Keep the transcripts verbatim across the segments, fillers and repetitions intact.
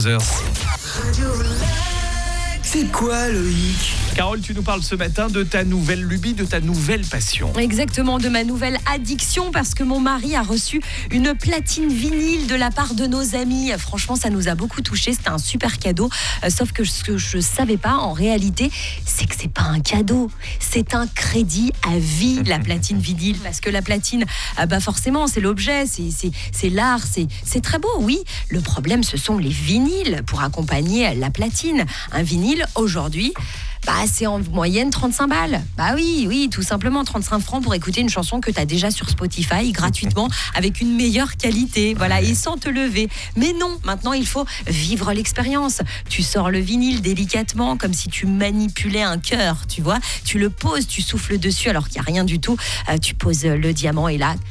C'est quoi Loïc ? Carole, tu nous parles ce matin de ta nouvelle lubie, de ta nouvelle passion. Exactement, de ma nouvelle addiction, parce que mon mari a reçu une platine vinyle de la part de nos amis. Franchement, ça nous a beaucoup touchés, c'était un super cadeau. Euh, sauf que ce que je ne savais pas, en réalité, c'est que c'est pas un cadeau, c'est un crédit à vie, la platine vinyle. Parce que la platine, euh, bah forcément, c'est l'objet, c'est, c'est, c'est l'art, c'est, c'est très beau, oui. Le problème, ce sont les vinyles pour accompagner la platine. Un vinyle, aujourd'hui, bah, c'est en moyenne trente-cinq balles. Bah oui, oui, tout simplement trente-cinq francs pour écouter une chanson que tu as déjà sur Spotify gratuitement avec une meilleure qualité, voilà, et sans te lever. Mais non, maintenant il faut vivre l'expérience. Tu sors le vinyle délicatement comme si tu manipulais un cœur, tu vois. Tu le poses, tu souffles dessus alors qu'il n'y a rien du tout. Euh, tu poses le diamant et là,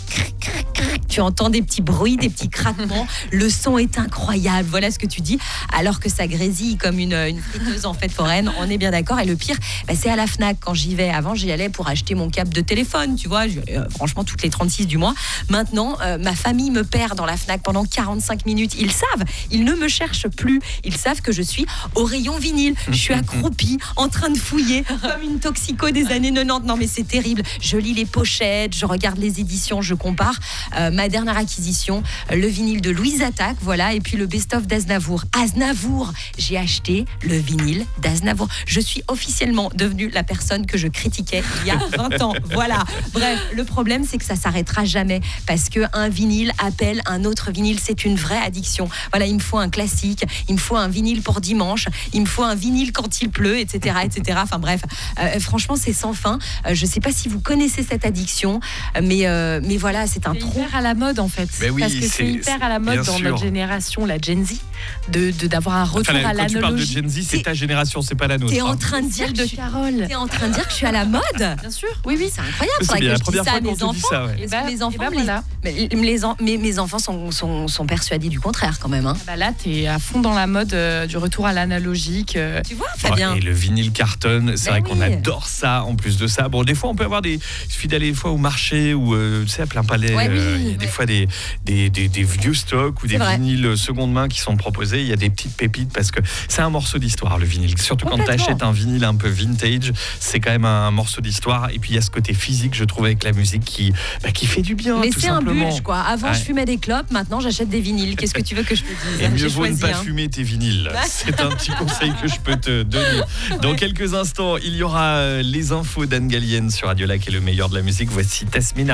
tu entends des petits bruits, des petits craquements. Le son est incroyable. Voilà ce que tu dis. Alors que ça grésille comme une, une friteuse en fête foraine. On est bien d'accord. Et le pire, bah, c'est à la Fnac quand j'y vais. Avant, j'y allais pour acheter mon câble de téléphone. Tu vois, je, euh, franchement, toutes les trente-six du mois. Maintenant, euh, ma famille me perd dans la Fnac pendant quarante-cinq minutes. Ils savent. Ils ne me cherchent plus. Ils savent que je suis au rayon vinyle. Je suis accroupie, en train de fouiller, comme une toxico des années quatre-vingt-dix. Non, mais c'est terrible. Je lis les pochettes, je regarde les éditions, je compare. Euh, ma dernière acquisition, le vinyle de Louise Attaque, voilà, et puis le best-of d'Aznavour. Aznavour, j'ai acheté le vinyle d'Aznavour. Je suis officiellement devenue la personne que je critiquais il y a vingt ans. Voilà. Bref, le problème, c'est que ça s'arrêtera jamais parce qu'un vinyle appelle un autre vinyle. C'est une vraie addiction. Voilà, il me faut un classique, il me faut un vinyle pour dimanche, il me faut un vinyle quand il pleut, et cetera, et cetera. Enfin bref, euh, franchement, c'est sans fin. Euh, je ne sais pas si vous connaissez cette addiction, mais, euh, mais voilà, c'est un C'est trop... hyper à la mode en fait, Ben oui, parce que c'est, c'est- hyper à la mode bien dans sûr. notre génération, la Gen Z, de, de d'avoir un retour Enfin, à quand tu parles de l'analogie. Gen Z, c'est ta génération, c'est pas la nôtre. T'es hein. en train de dire Celle que de je suis... Carole. T'es en train de dire que je suis à la mode? Bien sûr, oui, oui. C'est incroyable, C'est faudrait bien que la je première dise ça fois à qu'on mes te dit enfants. ça, ouais. Et Parce bah, que les et enfants, bah les- voilà. mais les en- mes, mes enfants sont, sont, sont persuadés du contraire quand même. Hein. Ah bah là, t'es à fond dans la mode euh, du retour à l'analogique. euh. Tu vois, Ouais, Fabien? et le vinyle cartonne, c'est Ben vrai qu'on oui. adore ça en plus de ça. Bon, des fois, on peut avoir des. Il suffit d'aller des fois au marché ou, euh, tu sais, à plein palais. Ouais, oui, euh, il y a des ouais. fois des, des, des, des vieux stocks ou des C'est vrai. vinyles seconde main qui sont proposés. Il y a des petites pépites parce que c'est un morceau d'histoire, le vinyle. Surtout quand tu Complètement. achètes un vinyle un peu vintage, c'est quand même un morceau d'histoire. Et puis, il y a ce côté physique, je trouve, avec la musique qui, bah, qui fait du bien. Mais tout c'est un simplement. bulge, quoi. Avant, Ouais. je fumais des clopes, maintenant, j'achète des vinyles. Qu'est-ce que tu veux que je te dise? Et mieux J'ai vaut ne choisi, pas hein. fumer tes vinyles. C'est un petit conseil que je peux te donner. Dans quelques instants, il y aura euh, les infos d'Anne Gallienne sur Radio Lac et le meilleur de la musique. Voici Tasmina.